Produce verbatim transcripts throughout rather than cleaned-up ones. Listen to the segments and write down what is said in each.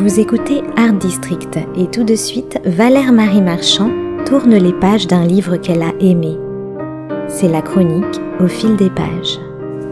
Vous écoutez Art District et tout de suite, Valère Marie Marchand tourne les pages d'un livre qu'elle a aimé. C'est la chronique Au fil des pages.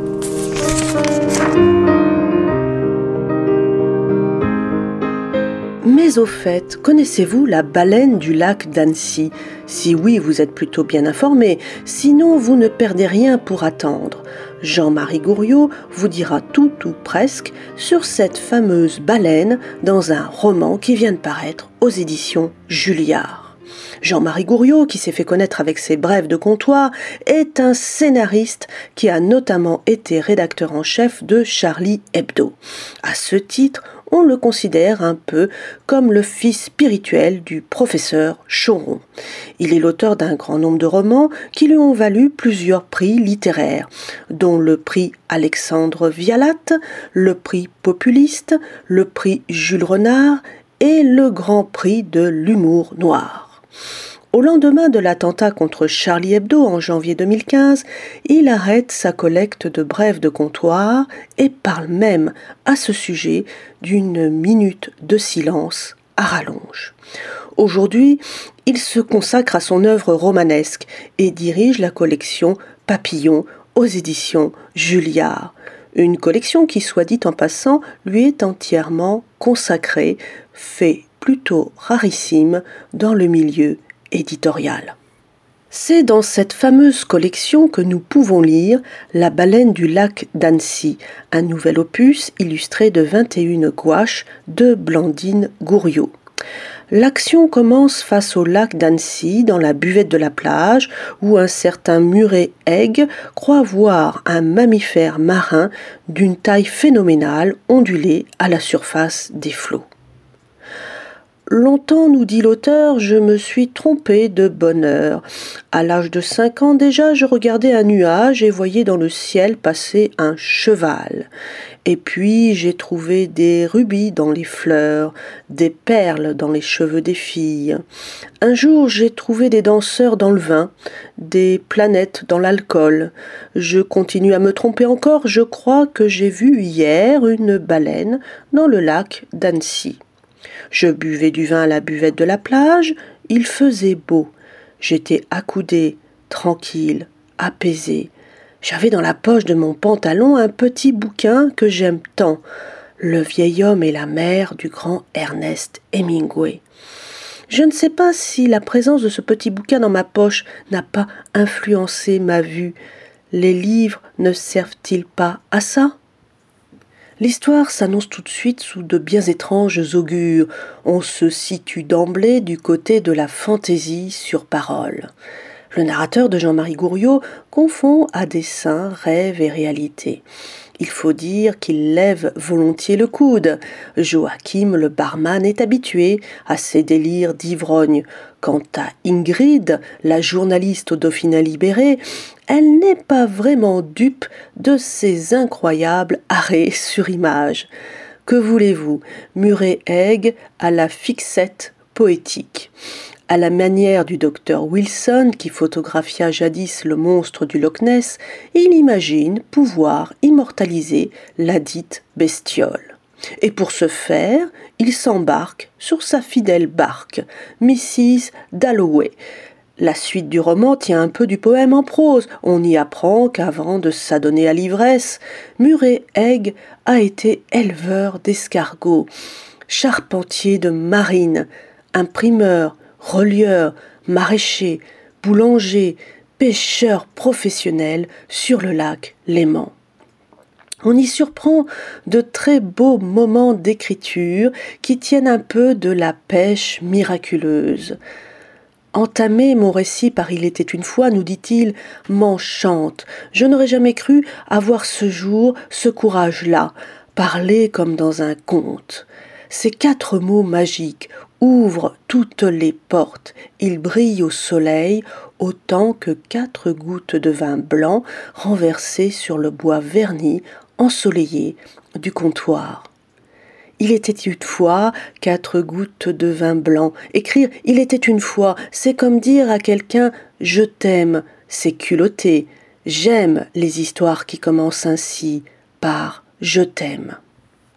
Mais au fait, connaissez-vous la baleine du lac d'Annecy ? Si oui, vous êtes plutôt bien informé, sinon vous ne perdez rien pour attendre. Jean-Marie Gouriaud vous dira tout ou presque sur cette fameuse baleine dans un roman qui vient de paraître aux éditions Julliard. Jean-Marie Gouriaud, qui s'est fait connaître avec ses brèves de comptoir, est un scénariste qui a notamment été rédacteur en chef de Charlie Hebdo. À ce titre, on le considère un peu comme le fils spirituel du professeur Choron. Il est l'auteur d'un grand nombre de romans qui lui ont valu plusieurs prix littéraires, dont le prix Alexandre Vialat, le prix Populiste, le prix Jules Renard et le grand prix de l'humour noir. Au lendemain de l'attentat contre Charlie Hebdo en janvier deux mille quinze, il arrête sa collecte de brèves de comptoir et parle même à ce sujet d'une minute de silence à rallonge. Aujourd'hui, il se consacre à son œuvre romanesque et dirige la collection Papillon aux éditions Julliard. Une collection qui, soit dit en passant, lui est entièrement consacrée, fait plutôt rarissime dans le milieu éditorial. C'est dans cette fameuse collection que nous pouvons lire La baleine du lac d'Annecy, un nouvel opus illustré de vingt et une gouaches de Blandine Gouriaud. L'action commence face au lac d'Annecy, dans la buvette de la plage, où un certain Murray Hague croit voir un mammifère marin d'une taille phénoménale onduler à la surface des flots. Longtemps, nous dit l'auteur, je me suis trompé de bonheur. À l'âge de cinq ans déjà, je regardais un nuage et voyais dans le ciel passer un cheval. Et puis, j'ai trouvé des rubis dans les fleurs, des perles dans les cheveux des filles. Un jour, j'ai trouvé des danseurs dans le vin, des planètes dans l'alcool. Je continue à me tromper encore, je crois que j'ai vu hier une baleine dans le lac d'Annecy. Je buvais du vin à la buvette de la plage, il faisait beau. J'étais accoudé, tranquille, apaisé. J'avais dans la poche de mon pantalon un petit bouquin que j'aime tant, Le vieil homme et la mer du grand Ernest Hemingway. Je ne sais pas si la présence de ce petit bouquin dans ma poche n'a pas influencé ma vue. Les livres ne servent-ils pas à ça ? L'histoire s'annonce tout de suite sous de bien étranges augures. On se situe d'emblée du côté de la fantaisie sur parole. Le narrateur de Jean-Marie Gouriaud confond à dessein rêve et réalité. Il faut dire qu'il lève volontiers le coude. Joachim, le barman, est habitué à ces délires d'ivrogne. Quant à Ingrid, la journaliste au Dauphiné libéré, elle n'est pas vraiment dupe de ces incroyables arrêts sur image. Que voulez-vous, Murray Hague à la fixette poétique. À la manière du docteur Wilson, qui photographia jadis le monstre du Loch Ness, il imagine pouvoir immortaliser la dite bestiole. Et pour ce faire, il s'embarque sur sa fidèle barque, missus Dalloway. La suite du roman tient un peu du poème en prose. On y apprend qu'avant de s'adonner à l'ivresse, Murray Hague a été éleveur d'escargots, charpentier de marine, imprimeur, relieur, maraîcher, boulanger, pêcheur professionnel sur le lac Léman. On y surprend de très beaux moments d'écriture qui tiennent un peu de la pêche miraculeuse. Entamer mon récit par Il était une fois, nous dit-il, m'enchante. Je n'aurais jamais cru avoir ce jour ce courage-là, parler comme dans un conte. Ces quatre mots magiques ouvrent toutes les portes. Ils brillent au soleil autant que quatre gouttes de vin blanc renversées sur le bois verni, ensoleillé du comptoir. Il était une fois quatre gouttes de vin blanc. Écrire « il était une fois », c'est comme dire à quelqu'un « je t'aime », c'est culotté. J'aime les histoires qui commencent ainsi, par « je t'aime ».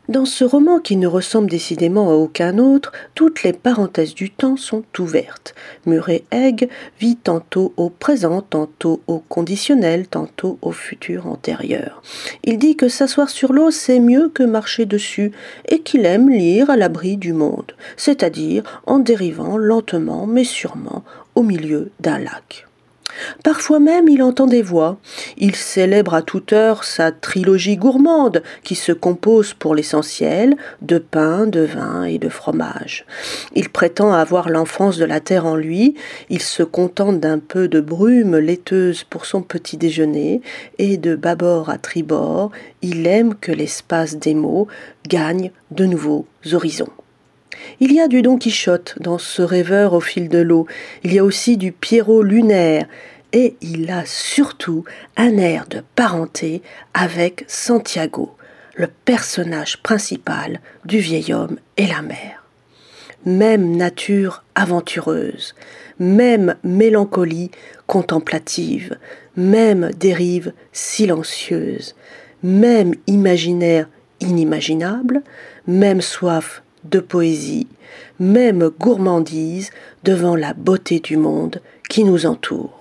Dans ce roman qui ne ressemble décidément à aucun autre, toutes les parenthèses du temps sont ouvertes. Murray Egg vit tantôt au présent, tantôt au conditionnel, tantôt au futur antérieur. Il dit que s'asseoir sur l'eau c'est mieux que marcher dessus et qu'il aime lire à l'abri du monde, c'est-à-dire en dérivant lentement mais sûrement au milieu d'un lac. Parfois même il entend des voix. Il célèbre à toute heure sa trilogie gourmande qui se compose pour l'essentiel de pain, de vin et de fromage. Il prétend avoir l'enfance de la terre en lui, il se contente d'un peu de brume laiteuse pour son petit déjeuner et de bâbord à tribord, il aime que l'espace des mots gagne de nouveaux horizons. Il y a du Don Quichotte dans ce rêveur au fil de l'eau, il y a aussi du Pierrot lunaire, et il a surtout un air de parenté avec Santiago, le personnage principal du vieil homme et la mer. Même nature aventureuse, même mélancolie contemplative, même dérive silencieuse, même imaginaire inimaginable, même soif de poésie, même gourmandise devant la beauté du monde qui nous entoure.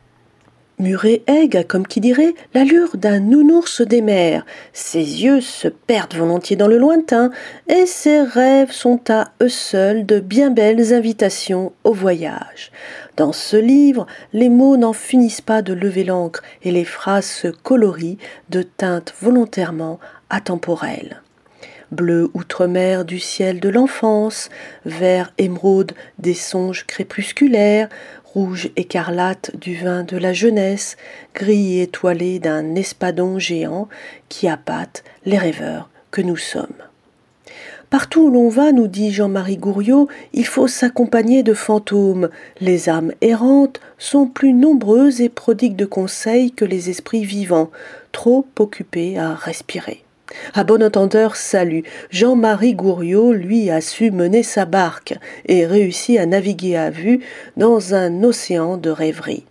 Murray Egg a, comme qui dirait, l'allure d'un nounours des mers. Ses yeux se perdent volontiers dans le lointain et ses rêves sont à eux seuls de bien belles invitations au voyage. Dans ce livre, les mots n'en finissent pas de lever l'encre et les phrases se colorient de teintes volontairement atemporelles. Bleu outre-mer du ciel de l'enfance, vert émeraude des songes crépusculaires, rouge écarlate du vin de la jeunesse, gris étoilé d'un espadon géant qui appâte les rêveurs que nous sommes. Partout où l'on va, nous dit Jean-Marie Gouriot, il faut s'accompagner de fantômes. Les âmes errantes sont plus nombreuses et prodigues de conseils que les esprits vivants, trop occupés à respirer. À bon entendeur, salut, Jean-Marie Gouriot, lui, a su mener sa barque et réussit à naviguer à vue dans un océan de rêveries.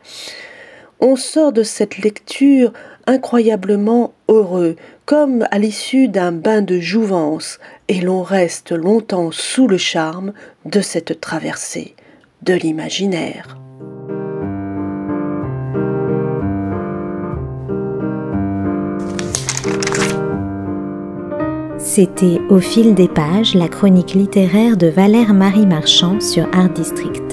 On sort de cette lecture incroyablement heureux, comme à l'issue d'un bain de jouvence, et l'on reste longtemps sous le charme de cette traversée de l'imaginaire. C'était Au fil des pages, la chronique littéraire de Valère Marie Marchand sur Art District.